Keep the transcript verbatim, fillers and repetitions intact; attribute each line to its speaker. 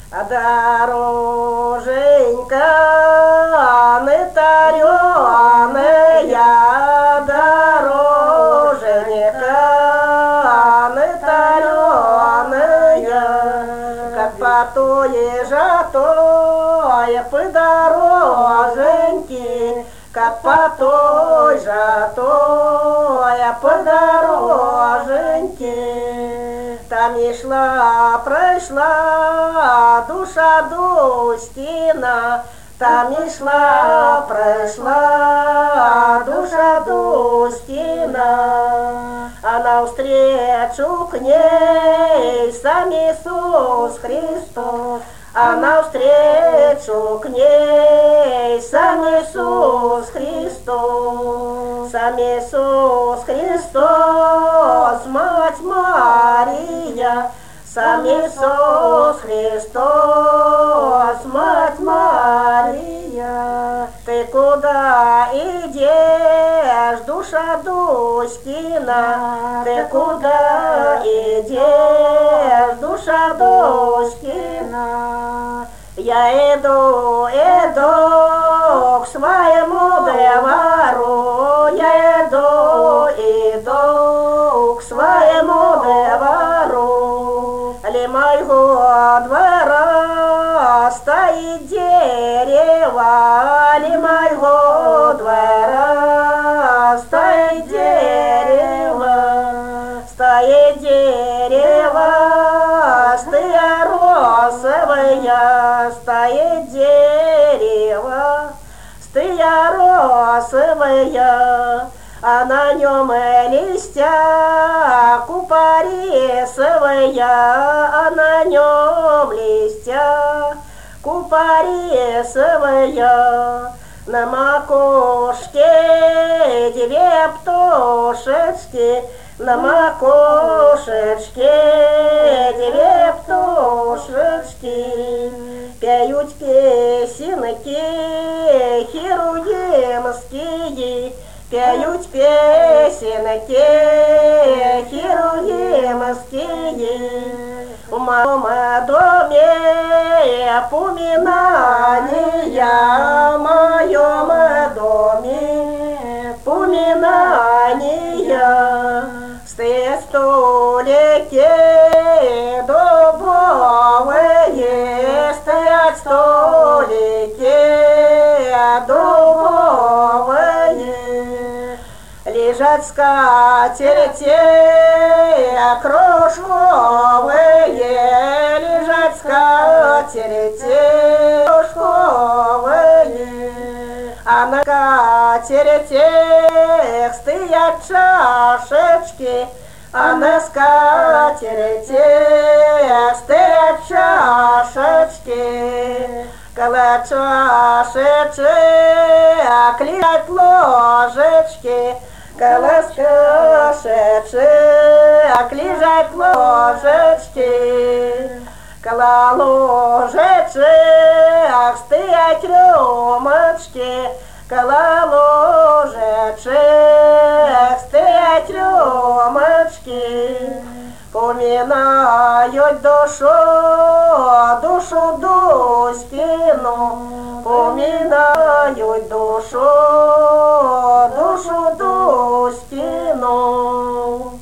Speaker 1: А дороженька не тареная, дороженька не тареная, как по той же той по дороженьке, как по той же той по дороженьке. Там и шла, прошла душа Дустина, там и шла, прошла душа Дустина, а навстречу к ней сам Иисус Христос, а навстречу к ней сам Иисус Христос, сам Иисус Христос, Мать Мария, сам Иисус Христос, Мать Мария. Ты куда идешь, душа Дуськина, ты куда идешь, душа Дуськина? Я иду, иду к своему двору, я иду, иду к своему двору. Ли моего двора стоит дерево, ли моего двора стоит дерево, стоит дерево, стоя росовая, стоит дерево, стоя росовая, а на нем листья купорисовая, а на нем листья купорисовая. На макушке две птушечки, на макушечке две птушечки, пеют песенки херувимские, пеют песенки херувимские. В моем доме поминания, в моем доме поминания. Стоят столики дубовые, стоят столики дубовые, лежат скатерти кружковые, лежат скатерти кружковые, а на скатертях стоят чашечки, а на скатертях стоят чашечки. Коло чашечек лежат ложечки, коло чашечек лежат ложечки, коло ложечек стоят рюмочки, коло ложечек стоят рюмочки. Поминают душу, душу Дуськину, поминают душу, душу Дуськину.